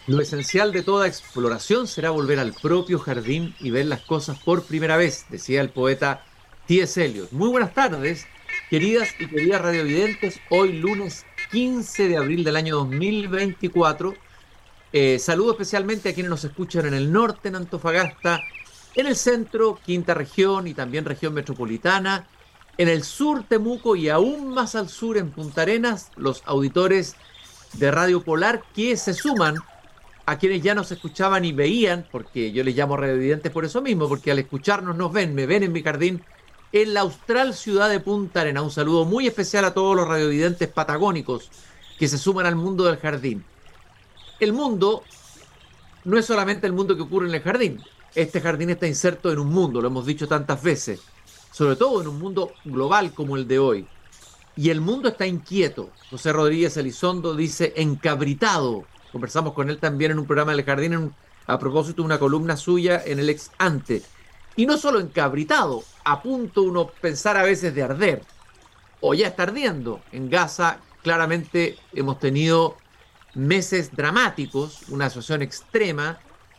Lo esencial de toda exploración será volver al propio jardín y ver las cosas por primera vez, decía el poeta T.S. Eliot. Muy buenas tardes, queridas y queridas radiovidentes. Hoy lunes 15 de abril del año 2024. Saludo especialmente a quienes nos escuchan en el norte, en Antofagasta, en el centro, quinta región y también región metropolitana, en el sur, Temuco y aún más al sur, en Punta Arenas, los auditores de Radio Polar que se suman a quienes ya nos escuchaban y veían, porque yo les llamo radiovidentes por eso mismo, porque al escucharnos nos ven, me ven en mi jardín, en la austral ciudad de Punta Arenas. Un saludo muy especial a todos los radiovidentes patagónicos que se suman al mundo del jardín. El mundo no es solamente el mundo que ocurre en el jardín. Este jardín está inserto en un mundo, lo hemos dicho tantas veces, sobre todo en un mundo global como el de hoy. Y el mundo está inquieto. José Rodríguez Elizondo dice encabritado. Conversamos con él también en un programa del Jardín a propósito de una columna suya en el ex ante. Y no solo encabritado, a punto uno pensar a veces de arder, o ya está ardiendo. En Gaza claramente hemos tenido meses dramáticos, una situación extrema,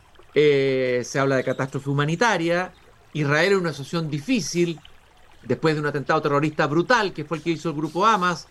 se habla de catástrofe humanitaria, Israel es una situación difícil, después de un atentado terrorista brutal que fue el que hizo el grupo Hamas,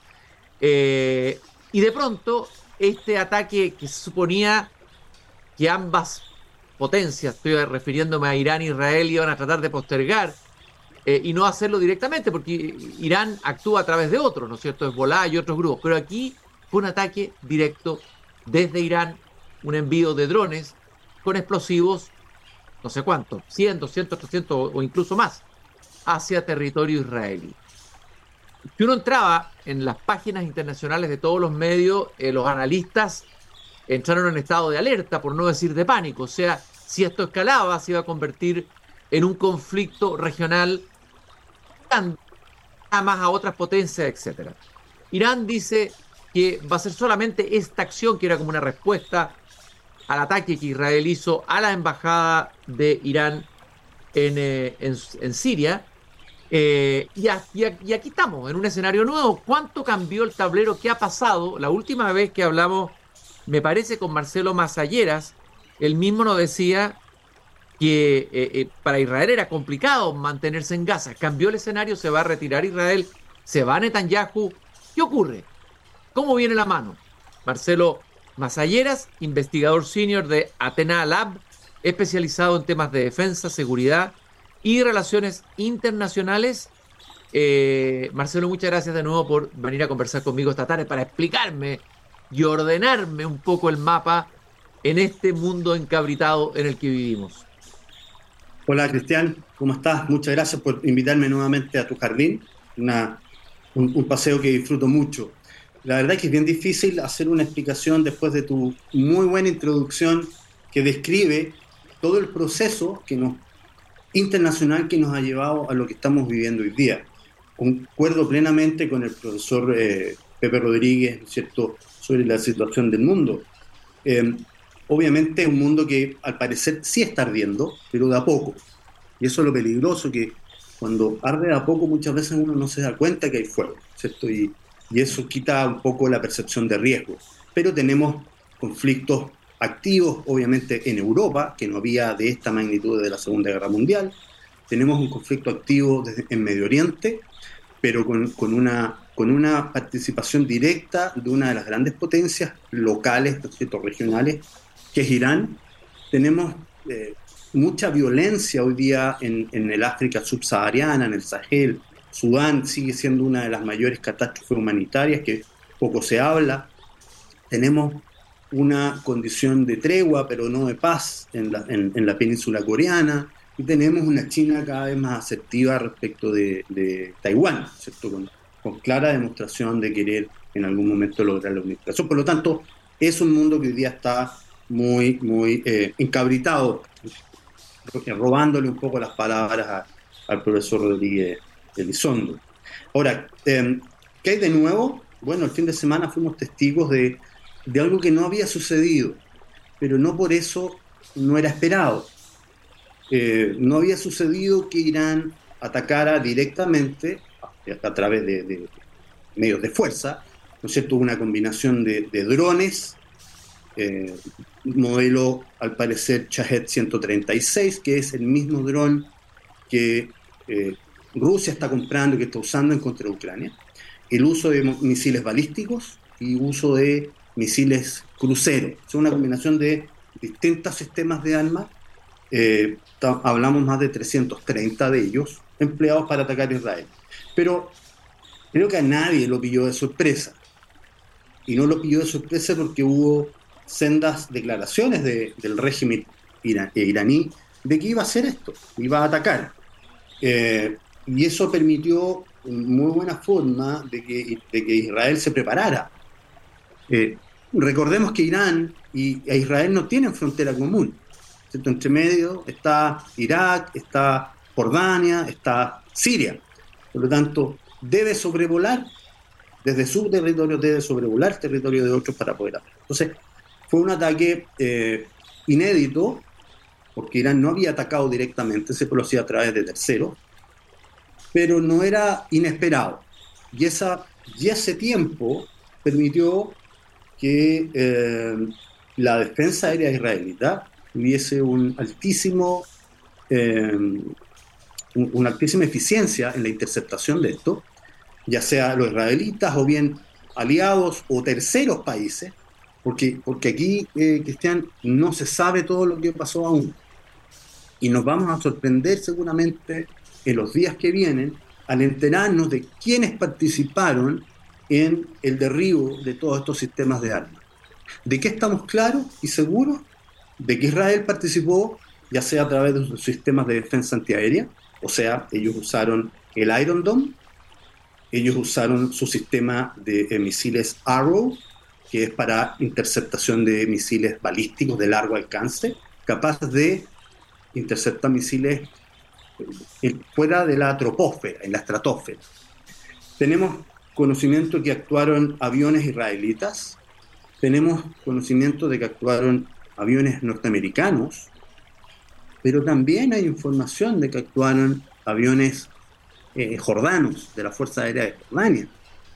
y de pronto este ataque que se suponía que ambas potencias, estoy refiriéndome a Irán e Israel, iban a tratar de postergar y no hacerlo directamente, porque Irán actúa a través de otros, ¿no es cierto? Hezbollah y otros grupos, pero aquí fue un ataque directo desde Irán, un envío de drones con explosivos, no sé cuántos, 100, 200, 300 o incluso más, hacia territorio israelí. Si uno entraba en las páginas internacionales de todos los medios, los analistas entraron en estado de alerta, por no decir de pánico. O sea, si esto escalaba, se iba a convertir en un conflicto regional más a otras potencias, etcétera. Irán dice que va a ser solamente esta acción, que era como una respuesta al ataque que Israel hizo a la embajada de Irán en Siria. Y aquí estamos, en un escenario nuevo. ¿Cuánto cambió el tablero? ¿Qué ha pasado? La última vez que hablamos, me parece, con Marcelo Masalleras, él mismo nos decía que para Israel era complicado mantenerse en Gaza. Cambió el escenario, se va a retirar Israel, se va Netanyahu. ¿Qué ocurre? ¿Cómo viene la mano? Marcelo Masalleras, investigador senior de Athena Lab, especializado en temas de defensa, seguridad y relaciones internacionales. Marcelo, muchas gracias de nuevo por venir a conversar conmigo esta tarde para explicarme y ordenarme un poco el mapa en este mundo encabritado en el que vivimos. Hola Cristian, ¿cómo estás? Muchas gracias por invitarme nuevamente a tu jardín, un paseo que disfruto mucho. La verdad es que es bien difícil hacer una explicación después de tu muy buena introducción que describe todo el proceso internacional que nos ha llevado a lo que estamos viviendo hoy día. Concuerdo plenamente con el profesor Pepe Rodríguez, ¿no es cierto?, sobre la situación del mundo. Eh, Obviamente es un mundo que al parecer sí está ardiendo, pero de a poco. Y eso es lo peligroso, que cuando arde de a poco muchas veces uno no se da cuenta que hay fuego, ¿cierto? Y eso quita un poco la percepción de riesgo. Pero tenemos conflictos activos, obviamente, en Europa, que no había de esta magnitud de la Segunda Guerra Mundial. Tenemos un conflicto activo en Medio Oriente, pero con una participación directa de una de las grandes potencias locales, ¿no es cierto?, regionales, que es Irán. Tenemos mucha violencia hoy día en el África subsahariana, en el Sahel. Sudán sigue siendo una de las mayores catástrofes humanitarias que poco se habla. Tenemos una condición de tregua, pero no de paz en la península coreana. Y tenemos una China cada vez más asertiva respecto de Taiwán, ¿cierto? Con clara demostración de querer en algún momento lograr la unificación. Por lo tanto, es un mundo que hoy día está muy, muy encabritado, robándole un poco las palabras al profesor Rodríguez Elizondo. Ahora, ¿qué hay de nuevo? Bueno, el fin de semana fuimos testigos de algo que no había sucedido, pero no por eso no era esperado. No había sucedido que Irán atacara directamente a través de medios de fuerza, ¿no es cierto? Una combinación de drones modelo, al parecer, Shahed 136, que es el mismo dron que Rusia está comprando, que está usando en contra de Ucrania. El uso de misiles balísticos y uso de misiles cruceros. Es una combinación de distintos sistemas de armas. Hablamos más de 330 de ellos empleados para atacar a Israel. Pero creo que a nadie lo pilló de sorpresa. Y no lo pilló de sorpresa porque hubo sendas declaraciones del régimen iraní de que iba a hacer esto, iba a atacar. Y eso permitió muy buena forma de que Israel se preparara. Recordemos que Irán e Israel no tienen frontera común, ¿cierto? Entre medio está Irak, está Jordania, está Siria. Por lo tanto, debe sobrevolar, desde su territorio debe sobrevolar el territorio de otros para poder atacar. Entonces, fue un ataque inédito, porque Irán no había atacado directamente, se conocía a través de terceros, pero no era inesperado. Y ese tiempo permitió que la defensa aérea israelita tuviese una altísima eficiencia en la interceptación de esto, ya sea los israelitas o bien aliados o terceros países, porque aquí, Cristian, no se sabe todo lo que pasó aún. Y nos vamos a sorprender seguramente en los días que vienen al enterarnos de quiénes participaron en el derribo de todos estos sistemas de armas. ¿De qué estamos claros y seguros? De que Israel participó, ya sea a través de sus sistemas de defensa antiaérea, o sea, ellos usaron el Iron Dome, ellos usaron su sistema de misiles Arrow, que es para interceptación de misiles balísticos de largo alcance, capaz de interceptar misiles fuera de la troposfera, en la estratosfera. Tenemos conocimiento que actuaron aviones israelitas, tenemos conocimiento de que actuaron aviones norteamericanos, pero también hay información de que actuaron aviones jordanos, de la Fuerza Aérea de Jordania,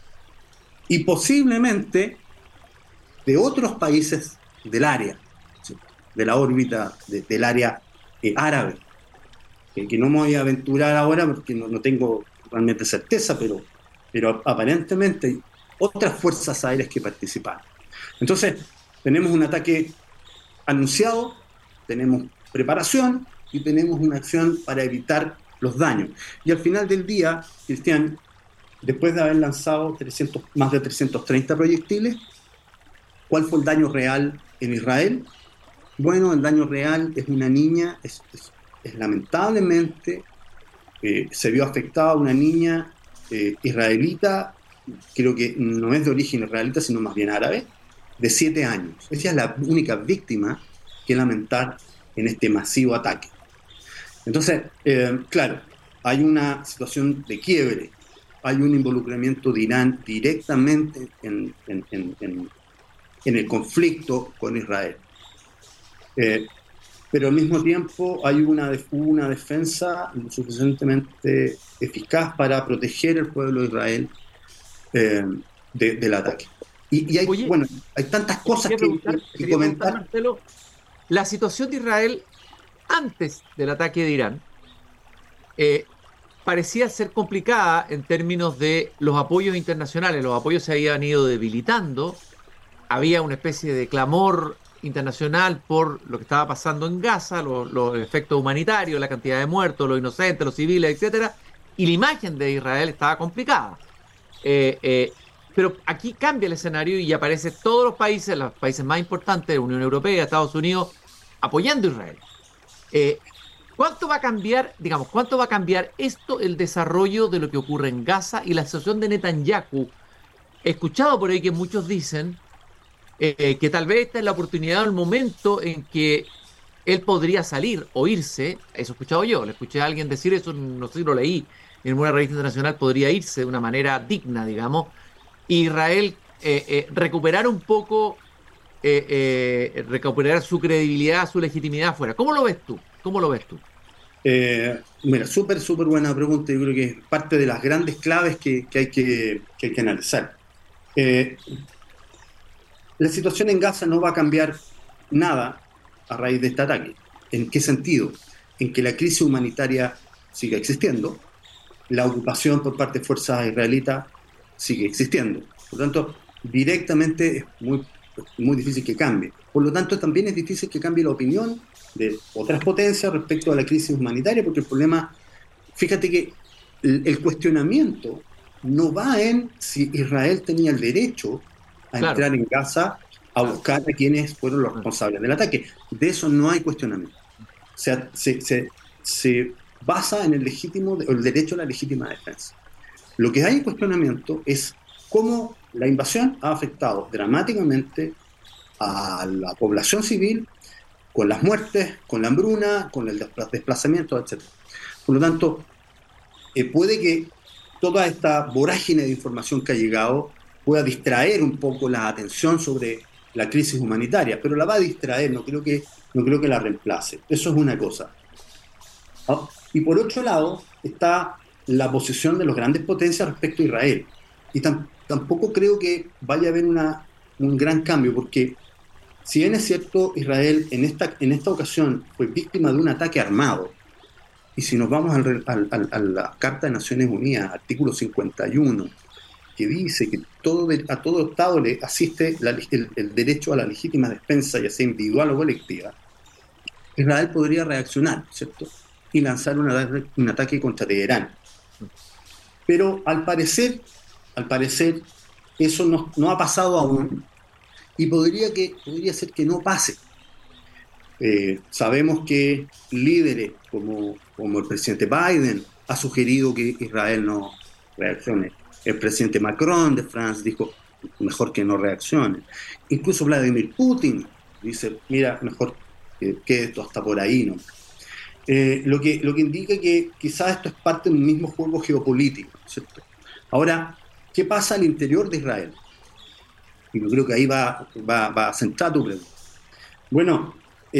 y posiblemente de otros países del área, ¿sí? De la órbita, del área árabe, que no me voy a aventurar ahora porque no tengo realmente certeza, pero aparentemente hay otras fuerzas aéreas que participaron. Entonces, tenemos un ataque anunciado, tenemos preparación y tenemos una acción para evitar los daños. Y al final del día, Cristian, después de haber lanzado más de 330 proyectiles, ¿cuál fue el daño real en Israel? Bueno, el daño real es una niña, es lamentablemente, se vio afectada una niña israelita, creo que no es de origen israelita, sino más bien árabe, de 7 años. Ella es la única víctima que lamentar en este masivo ataque. Entonces, claro, hay una situación de quiebre, hay un involucramiento de Irán directamente en el conflicto con Israel. Pero al mismo tiempo hay una defensa lo suficientemente eficaz para proteger al pueblo de Israel del ataque. Y hay, Oye, bueno, hay tantas cosas que comentar. Marcelo, la situación de Israel antes del ataque de Irán parecía ser complicada en términos de los apoyos internacionales. Los apoyos se habían ido debilitando, había una especie de clamor internacional por lo que estaba pasando en Gaza, los efectos humanitarios, la cantidad de muertos, los inocentes, los civiles, etcétera, y la imagen de Israel estaba complicada. Pero aquí cambia el escenario y aparecen todos los países más importantes, Unión Europea, Estados Unidos, apoyando a Israel. ¿Cuánto va a cambiar, cuánto va a cambiar esto, el desarrollo de lo que ocurre en Gaza y la situación de Netanyahu? He escuchado por ahí que muchos dicen que tal vez esta es la oportunidad o el momento en que él podría salir o irse. Eso he escuchado yo, le escuché a alguien decir eso, no sé si lo leí en una revista internacional, podría irse de una manera digna, digamos, Israel recuperar un poco, recuperar su credibilidad, su legitimidad afuera. ¿Cómo lo ves tú? ¿Cómo lo ves tú? Mira, súper buena pregunta. Yo creo que es parte de las grandes claves que hay que analizar. La situación en Gaza no va a cambiar nada a raíz de este ataque. ¿En qué sentido? En que la crisis humanitaria sigue existiendo, la ocupación por parte de fuerzas israelitas sigue existiendo. Por lo tanto, directamente es muy difícil que cambie. Por lo tanto, también es difícil que cambie la opinión de otras potencias respecto a la crisis humanitaria, porque el problema, fíjate que el cuestionamiento no va en si Israel tenía el derecho a Claro, entrar en Gaza a claro. buscar a quienes fueron los responsables del ataque. De eso no hay cuestionamiento. O sea, se basa en el derecho a la legítima defensa. Lo que hay en cuestionamiento es cómo la invasión ha afectado dramáticamente a la población civil, con las muertes, con la hambruna, con el desplazamiento, etc. Por lo tanto, puede que toda esta vorágine de información que ha llegado pueda distraer un poco la atención sobre la crisis humanitaria, pero la va a distraer, no creo que la reemplace. Eso es una cosa. ¿No? Y por otro lado está la posición de las grandes potencias respecto a Israel. Y tampoco creo que vaya a haber un gran cambio, porque si bien es cierto, Israel en esta ocasión fue víctima de un ataque armado, y si nos vamos a la Carta de Naciones Unidas, artículo 51, que dice que a todo Estado le asiste el derecho a la legítima defensa, ya sea individual o colectiva, Israel podría reaccionar, ¿cierto? Y lanzar un ataque contra Teherán. Pero al parecer, eso no ha pasado aún y podría ser que no pase. Sabemos que líderes como el presidente Biden ha sugerido que Israel no reaccione. El presidente Macron de Francia dijo, mejor que no reaccione. Incluso Vladimir Putin dice, mira, mejor que esto hasta por ahí, ¿no? Lo que indica que quizás esto es parte de un mismo juego geopolítico, ¿cierto? Ahora, ¿qué pasa al interior de Israel? Y yo creo que ahí va a centrar tu pregunta. Bueno,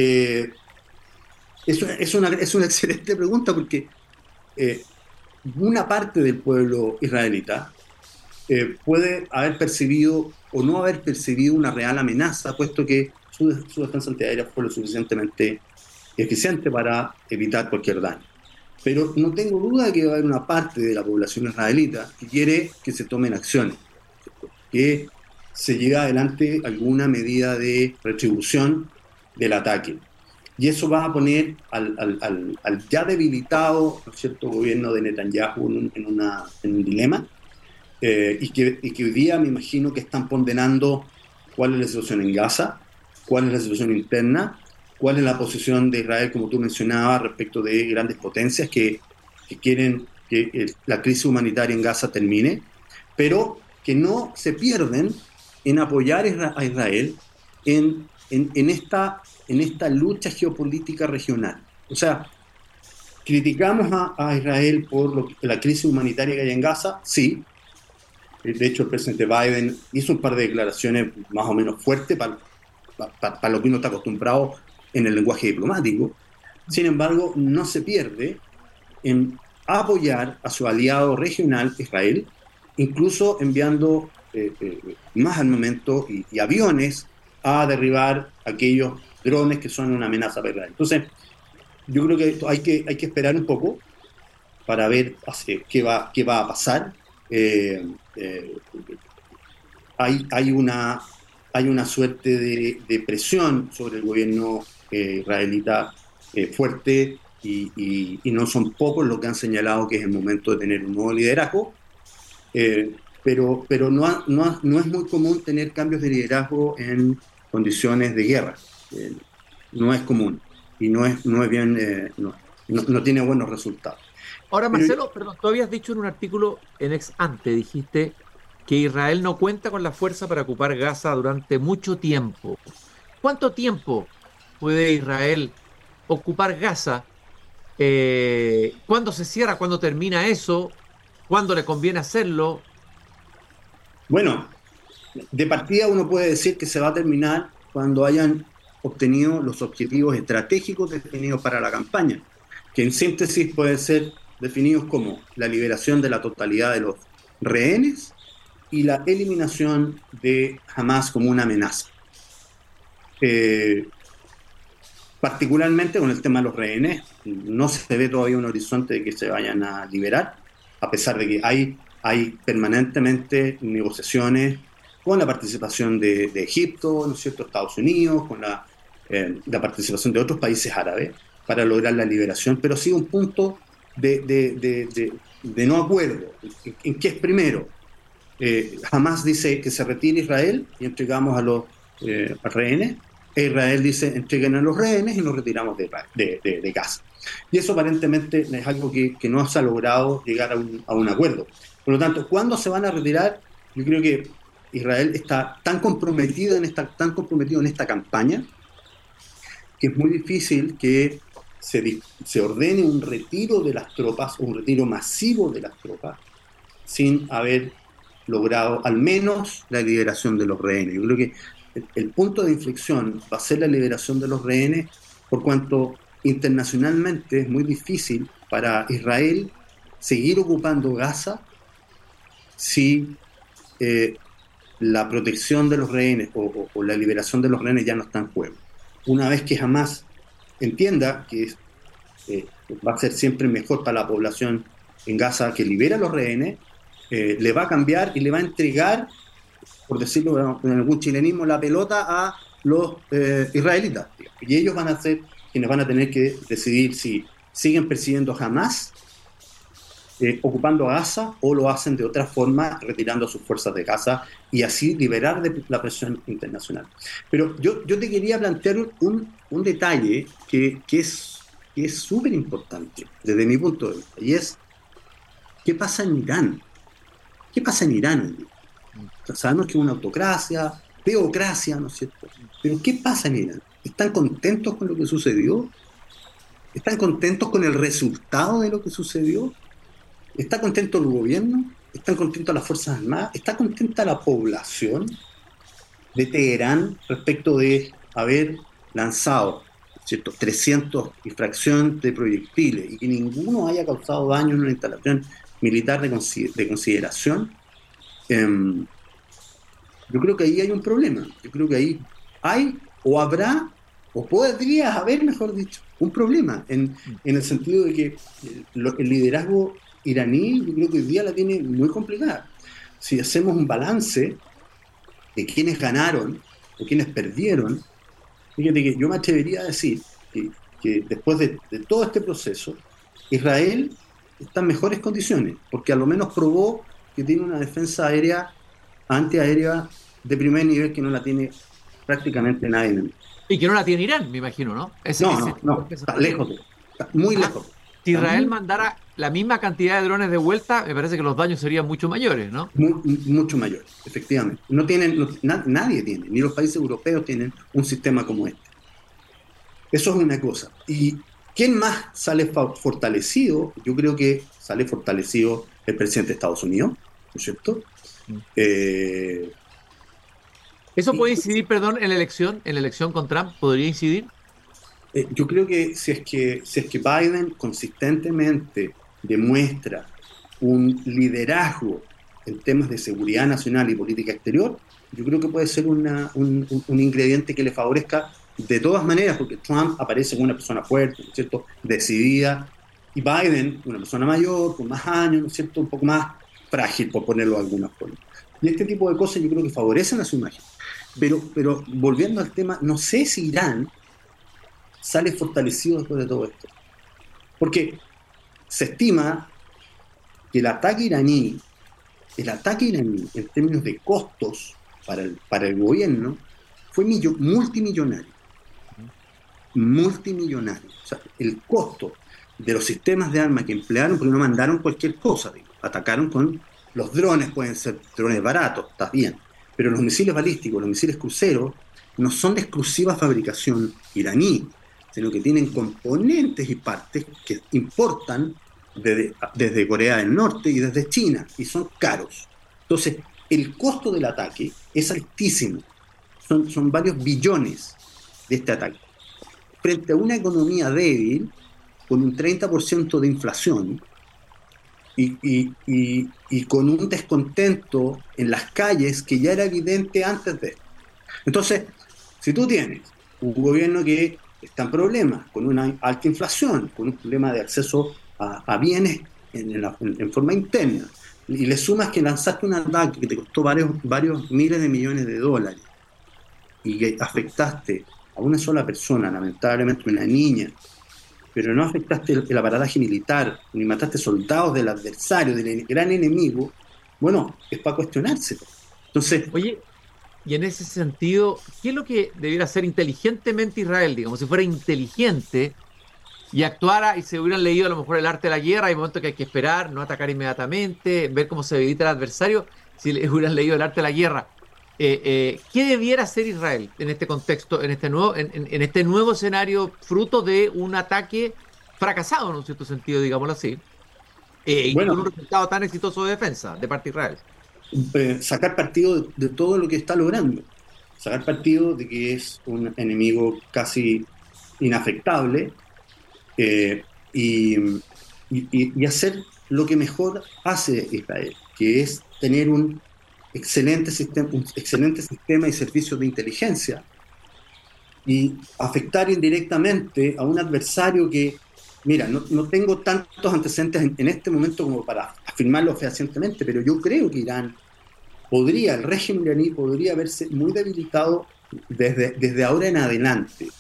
es una excelente pregunta porque eh, una parte del pueblo israelita puede haber percibido o no haber percibido una real amenaza, puesto que su defensa antiaérea fue lo suficientemente eficiente para evitar cualquier daño. Pero no tengo duda de que va a haber una parte de la población israelita que quiere que se tomen acciones, que se lleve adelante alguna medida de retribución del ataque. Y eso va a poner al ya debilitado, ¿no es cierto?, gobierno de Netanyahu en un dilema, y que hoy día me imagino que están ponderando cuál es la situación en Gaza, cuál es la situación interna, cuál es la posición de Israel, como tú mencionabas, respecto de grandes potencias que quieren que la crisis humanitaria en Gaza termine, pero que no se pierden en apoyar a Israel en esta lucha geopolítica regional. O sea, criticamos a Israel por la crisis humanitaria que hay en Gaza, sí. De hecho, el presidente Biden hizo un par de declaraciones más o menos fuertes para lo que uno está acostumbrado en el lenguaje diplomático. Sin embargo, no se pierde en apoyar a su aliado regional, Israel, incluso enviando más armamento y aviones a derribar aquellos drones que son una amenaza para Israel. Entonces, yo creo que hay que esperar un poco para ver qué va a pasar. Hay una suerte de presión sobre el gobierno israelita fuerte y no son pocos los que han señalado que es el momento de tener un nuevo liderazgo, pero no es muy común tener cambios de liderazgo en condiciones de guerra. No es común y no es bien, no tiene buenos resultados. Ahora, Pero Marcelo, perdón, tú habías dicho en un artículo en Ex Ante, dijiste que Israel no cuenta con la fuerza para ocupar Gaza durante mucho tiempo. ¿Cuánto tiempo puede Israel ocupar Gaza? ¿Cuándo se cierra? ¿Cuándo termina eso? ¿Cuándo le conviene hacerlo? bueno, de partida uno puede decir que se va a terminar cuando hayan obtenido los objetivos estratégicos definidos para la campaña, que en síntesis pueden ser definidos como la liberación de la totalidad de los rehenes y la eliminación de Hamas como una amenaza. Particularmente con el tema de los rehenes, no se ve todavía un horizonte de que se vayan a liberar, a pesar de que hay permanentemente negociaciones con la participación de Egipto, ¿no es cierto?, Estados Unidos, con la participación de otros países árabes para lograr la liberación, pero sí un punto de no acuerdo. ¿En qué es primero? Hamas dice que se retire Israel y entregamos a los rehenes. Israel dice entreguen a los rehenes y nos retiramos de Gaza. Y eso aparentemente es algo que no se ha logrado llegar a un acuerdo. Por lo tanto, ¿cuándo se van a retirar? Yo creo que Israel está tan comprometido en esta campaña que es muy difícil que se ordene un retiro de las tropas, un retiro masivo de las tropas, sin haber logrado al menos la liberación de los rehenes. Yo creo que el punto de inflexión va a ser la liberación de los rehenes, por cuanto internacionalmente es muy difícil para Israel seguir ocupando Gaza si la protección de los rehenes o la liberación de los rehenes ya no está en juego. Una vez que Hamas entienda que va a ser siempre mejor para la población en Gaza que libera a los rehenes, le va a cambiar y le va a entregar, por decirlo en algún chilenismo, la pelota a los israelitas. Y ellos van a ser quienes van a tener que decidir si siguen persiguiendo a Hamas, ocupando a Gaza, o lo hacen de otra forma, retirando a sus fuerzas de Gaza y así liberar de la presión internacional. Pero yo te quería plantear un detalle que es súper importante desde mi punto de vista, y es ¿qué pasa en Irán? ¿Qué pasa en Irán? Sabemos que es una autocracia, teocracia, ¿no es cierto? Pero ¿qué pasa en Irán? ¿Están contentos con lo que sucedió? ¿Están contentos con el resultado de lo que sucedió? ¿Está contento el gobierno? ¿Están contentas las Fuerzas Armadas? ¿Está contenta la población de Teherán respecto de haber lanzado, ¿cierto?, 300 y fracción de proyectiles y que ninguno haya causado daño en una instalación militar de consideración? Yo creo que ahí hay un problema. Yo creo que ahí hay, o habrá, o podría haber, mejor dicho, un problema en el sentido de que el liderazgo iraní, yo creo que hoy día la tiene muy complicada. Si hacemos un balance de quiénes ganaron o quiénes perdieron, fíjate que yo me atrevería a decir que después de todo este proceso, Israel está en mejores condiciones, porque a lo menos probó que tiene una defensa antiaérea de primer nivel que no la tiene prácticamente nadie en el mundo. Y que no la tiene Irán, me imagino, ¿no? No, está lejos, está muy lejos. Si Israel mandara la misma cantidad de drones de vuelta, me parece que los daños serían mucho mayores, ¿no? Mucho mayores, efectivamente. Nadie tiene, ni los países europeos tienen un sistema como este. Eso es una cosa. ¿Y quién más sale fortalecido? Yo creo que sale fortalecido el presidente de Estados Unidos, ¿no es cierto? ¿Eso puede incidir, perdón, en la elección con Trump? ¿Podría incidir? Yo creo que si es que Biden consistentemente demuestra un liderazgo en temas de seguridad nacional y política exterior, yo creo que puede ser un ingrediente que le favorezca de todas maneras, porque Trump aparece como una persona fuerte, ¿no es cierto?, decidida, y Biden, una persona mayor, con más años, ¿no es cierto?, un poco más frágil, por ponerlo de alguna forma. Y este tipo de cosas yo creo que favorecen a su imagen. Pero volviendo al tema, no sé si Irán sale fortalecido después de todo esto. Porque se estima que el ataque iraní en términos de costos para el gobierno fue multimillonario. Multimillonario. O sea, el costo de los sistemas de armas que emplearon, porque no mandaron cualquier cosa, digo, atacaron con los drones, pueden ser drones baratos, está bien, pero los misiles balísticos, los misiles cruceros, no son de exclusiva fabricación iraní, sino que tienen componentes y partes que importan desde Corea del Norte y desde China, y son caros. Entonces, el costo del ataque es altísimo, son varios billones de este ataque. Frente a una economía débil, con un 30% de inflación, y con un descontento en las calles que ya era evidente antes de esto. Entonces, si tú tienes un gobierno que está en problemas, con una alta inflación, con un problema de acceso a bienes en forma interna, y le sumas que lanzaste un ataque que te costó varios miles de millones de dólares y que afectaste a una sola persona, lamentablemente una niña, pero no afectaste el aparataje militar, ni mataste soldados del adversario, del gran enemigo, bueno, es para cuestionarse. Entonces, Oye, y en ese sentido, ¿qué es lo que debiera hacer inteligentemente Israel? Digamos, si fuera inteligente y actuara y se hubieran leído a lo mejor el arte de la guerra, hay momentos que hay que esperar, no atacar inmediatamente, ver cómo se debilita el adversario, si le hubieran leído el arte de la guerra. ¿Qué debiera hacer Israel en este contexto, en este nuevo escenario, fruto de un ataque fracasado en un cierto sentido, digámoslo así, y con un bueno, resultado tan exitoso de defensa de parte de Israel? sacar partido de todo lo que está logrando, sacar partido de que es un enemigo casi inafectable, eh, y, y hacer lo que mejor hace Israel, que es tener un excelente sistema y servicio de inteligencia y afectar indirectamente a un adversario que, mira, no tengo tantos antecedentes en este momento como para afirmarlo fehacientemente, pero yo creo que el régimen iraní podría verse muy debilitado desde ahora en adelante.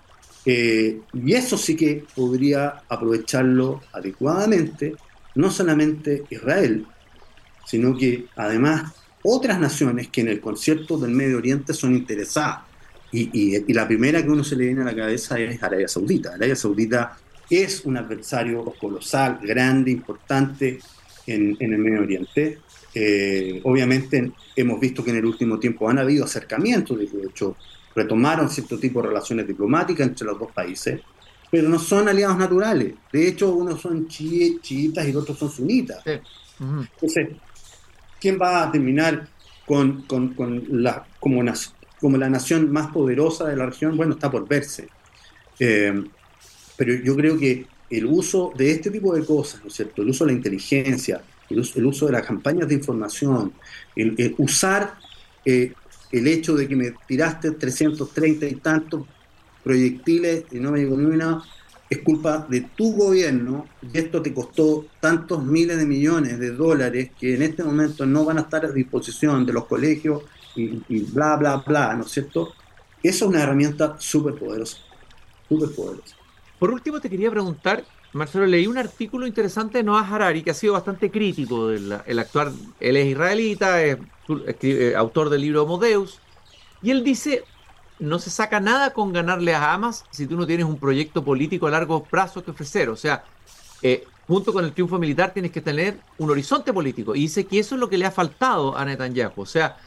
Y eso sí que podría aprovecharlo adecuadamente, no solamente Israel, sino que además otras naciones que en el concierto del Medio Oriente son interesadas. Y la primera que uno se le viene a la cabeza es Arabia Saudita. Arabia Saudita es un adversario colosal, grande, importante en el Medio Oriente. Obviamente hemos visto que en el último tiempo han habido acercamientos, de hecho retomaron cierto tipo de relaciones diplomáticas entre los dos países, pero no son aliados naturales. De hecho, unos son chiitas y los otros son sunitas. Sí. Ujú. Entonces, ¿quién va a terminar como la nación más poderosa de la región? Bueno, está por verse. Eh, pero yo creo que el uso de este tipo de cosas, ¿no es cierto? El uso de la inteligencia, el uso de las campañas de información, el usar el hecho de que me tiraste 330 y tantos proyectiles y no me llegó ni una, es culpa de tu gobierno y esto te costó tantos miles de millones de dólares que en este momento no van a estar a disposición de los colegios y bla, bla, bla, ¿no es cierto? Eso es una herramienta súper poderosa, súper poderosa. Por último, te quería preguntar, Marcelo, leí un artículo interesante de Noah Harari que ha sido bastante crítico del el actual, él es israelita, es autor del libro Homo Deus, y él dice, no se saca nada con ganarle a Hamas si tú no tienes un proyecto político a largo plazo que ofrecer. O sea, junto con el triunfo militar tienes que tener un horizonte político. Y dice que eso es lo que le ha faltado a Netanyahu. O sea,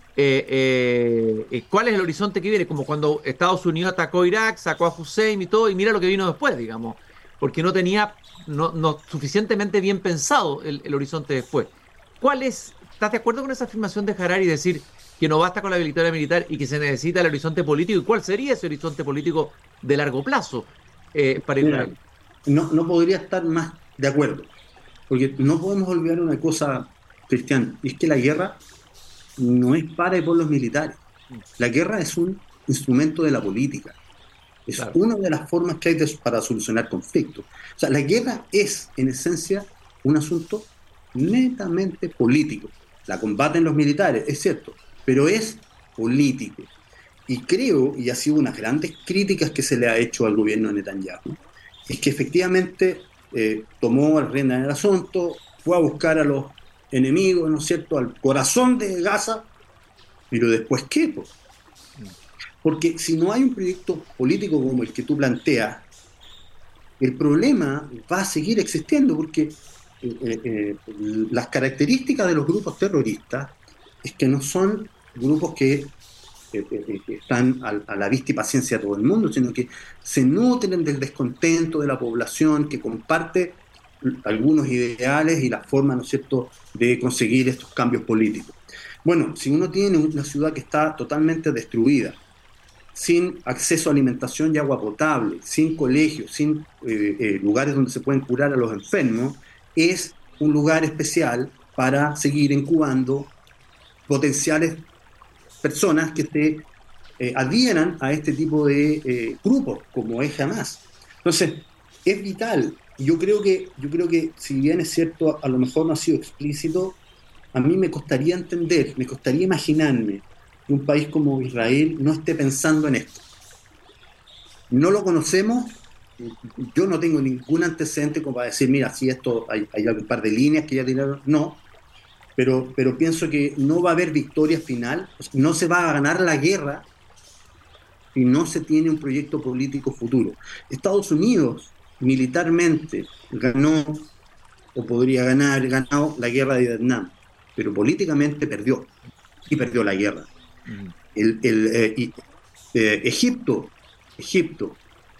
¿cuál es el horizonte que viene? Como cuando Estados Unidos atacó Irak, sacó a Hussein y todo, y mira lo que vino después, digamos, porque no tenía no suficientemente bien pensado el horizonte después. ¿Estás de acuerdo con esa afirmación de Harari, decir que no basta con la victoria militar y que se necesita el horizonte político? ¿Y cuál sería ese horizonte político de largo plazo para Mira, Israel? no podría estar más de acuerdo, porque no podemos olvidar una cosa, Cristian, y es que la guerra no es para y por los militares. La guerra es un instrumento de la política, es Claro. una de las formas que hay para solucionar conflictos. O sea, la guerra es, en esencia, un asunto netamente político. La combaten los militares, es cierto, pero es político. Y creo, y ha sido unas grandes críticas que se le ha hecho al gobierno de Netanyahu, es que efectivamente tomó el rienda en el asunto, fue a buscar a los enemigos, ¿no es cierto?, al corazón de Gaza, pero después ¿qué? Po? Porque si no hay un proyecto político como el que tú planteas, el problema va a seguir existiendo porque las características de los grupos terroristas es que no son grupos que están a la vista y paciencia de todo el mundo, sino que se nutren del descontento de la población que comparte algunos ideales y la forma, ¿no es cierto?, de conseguir estos cambios políticos. Bueno, si uno tiene una ciudad que está totalmente destruida, sin acceso a alimentación y agua potable, sin colegios, sin lugares donde se pueden curar a los enfermos, es un lugar especial para seguir incubando potenciales personas que se adhieran a este tipo de grupos, como es Hamas. Entonces, es vital. Yo creo que si bien es cierto, a lo mejor no ha sido explícito, a mí me costaría entender, me costaría imaginarme que un país como Israel no esté pensando en esto. No lo conocemos, yo no tengo ningún antecedente como para decir, mira, si esto hay un par de líneas que ya tiraron, no, pero pienso que no va a haber victoria final, no se va a ganar la guerra si no se tiene un proyecto político futuro. Estados Unidos militarmente ganó o podría ganar, ganado la guerra de Vietnam, pero políticamente perdió y perdió la guerra. Mm. Egipto, Egipto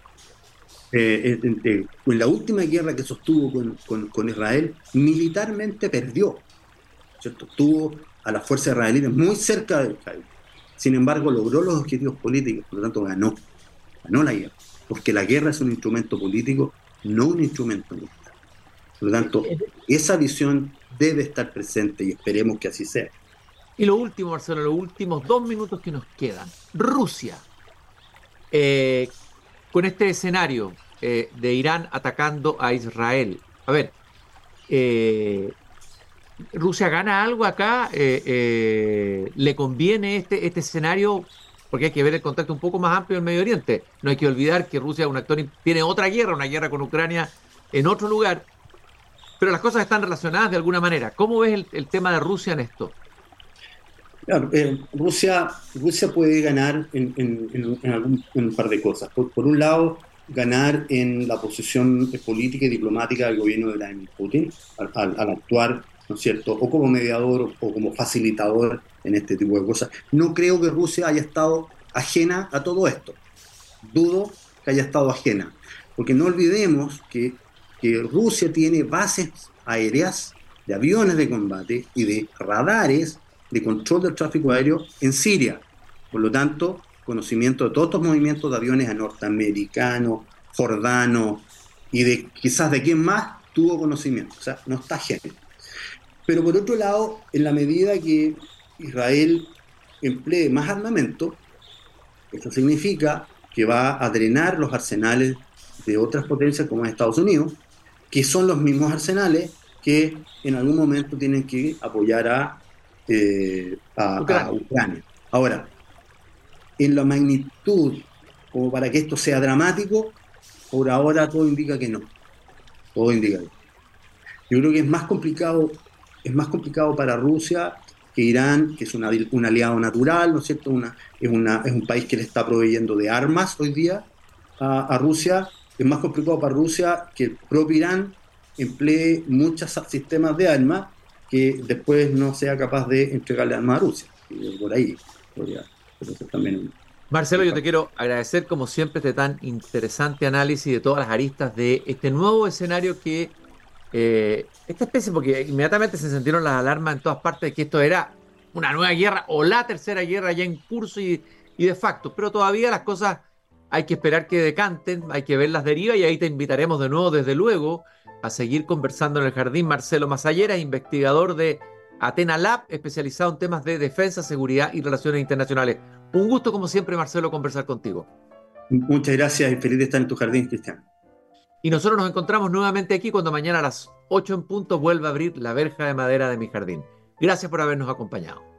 en la última guerra que sostuvo con Israel, militarmente perdió, ¿cierto? Tuvo a las fuerzas israelíes muy cerca de Israel. Sin embargo, logró los objetivos políticos, por lo tanto ganó la guerra, porque la guerra es un instrumento político, no un instrumento militar. Por lo tanto, esa visión debe estar presente y esperemos que así sea. Y lo último, Marcelo, los últimos 2 minutos que nos quedan. Rusia, eh, con este escenario de Irán atacando a Israel. A ver, eh, ¿Rusia gana algo acá? ¿Le conviene este escenario? Porque hay que ver el contexto un poco más amplio del Medio Oriente. No hay que olvidar que Rusia es un actor, tiene otra guerra, una guerra con Ucrania en otro lugar, pero las cosas están relacionadas de alguna manera. ¿Cómo ves el tema de Rusia en esto? Claro, Rusia puede ganar en un par de cosas. Por un lado, ganar en la posición política y diplomática del gobierno de Vladimir Putin al actuar, ¿no es cierto?, o como mediador o como facilitador en este tipo de cosas. No creo que Rusia haya estado ajena a todo esto. Dudo que haya estado ajena. Porque no olvidemos que Rusia tiene bases aéreas de aviones de combate y de radares de control del tráfico aéreo en Siria. Por lo tanto, conocimiento de todos estos movimientos de aviones norteamericanos, jordanos y de quizás de quién más tuvo conocimiento. O sea, no está ajeno. Pero por otro lado, en la medida que Israel emplee más armamento, eso significa que va a drenar los arsenales de otras potencias como es Estados Unidos, que son los mismos arsenales que en algún momento tienen que apoyar a Ucrania. Ucrania. Ahora, en la magnitud como para que esto sea dramático, por ahora todo indica que no. Todo indica que no. Yo creo que es más complicado para Rusia que Irán, que es un aliado natural, ¿no es cierto? Es un país que le está proveyendo de armas hoy día a Rusia. Es más complicado para Rusia que el propio Irán emplee muchos sistemas de armas que después no sea capaz de entregarle armas a Rusia. Y por ahí podría ser también Marcelo, un yo te factor. quiero agradecer como siempre este tan interesante análisis de todas las aristas de este nuevo escenario que esta especie, porque inmediatamente se sintieron las alarmas en todas partes de que esto era una nueva guerra o la tercera guerra ya en curso y de facto, pero todavía las cosas hay que esperar que decanten, hay que ver las derivas y ahí te invitaremos de nuevo, desde luego, a seguir conversando en el jardín. Marcelo Masallera, investigador de Athena Lab, especializado en temas de defensa, seguridad y relaciones internacionales. Un gusto, como siempre, Marcelo, conversar contigo. Muchas gracias y feliz de estar en tu jardín, Cristian. Y nosotros nos encontramos nuevamente aquí cuando mañana a las 8 en punto vuelva a abrir la verja de madera de mi jardín. Gracias por habernos acompañado.